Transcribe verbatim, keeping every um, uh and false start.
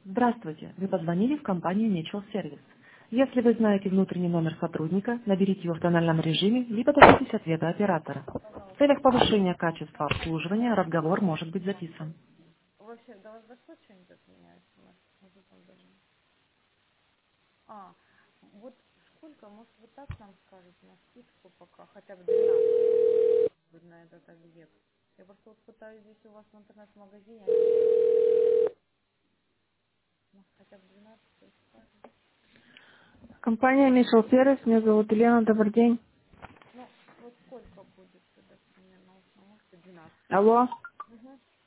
Здравствуйте, вы позвонили в компанию Mutual Service. Если вы знаете внутренний номер сотрудника, наберите его в тональном режиме, либо дождитесь ответа оператора. В Пожалуйста. целях повышения качества обслуживания разговор может быть записан. Вообще, до вас дошло что-нибудь от меня, смс? Может, там даже... А, вот сколько, может, вы так нам скажете на скидку пока, хотя бы двенадцать будет на этот объект. Я просто вот пытаюсь здесь у вас в интернет-магазине, может, хотя бы двенадцать вы скажете. Компания Mutual Service, меня зовут Елена, добрый день. Ну, вот сколько будет тогда примерно, вот, ну, можете двенадцать. Алло. Угу.